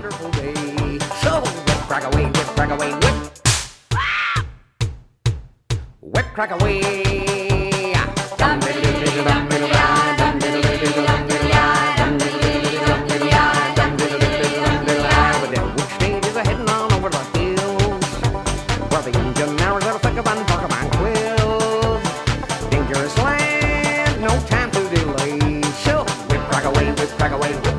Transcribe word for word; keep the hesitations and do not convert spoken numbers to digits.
wonderful day. So whip, crack away, whip, crack away, whip. Whip, crack away. Dum diddle diddle dum diddle da, dum diddle diddle dum diddle da, dum diddle diddle dum diddle da, dum diddle diddle dum diddle da. But then which stage is a heading on over the hills, where the engine hours are thick upon Pokemon quills. Dangerous land, no time to delay. So whip, crack away, whip, crack away, whip.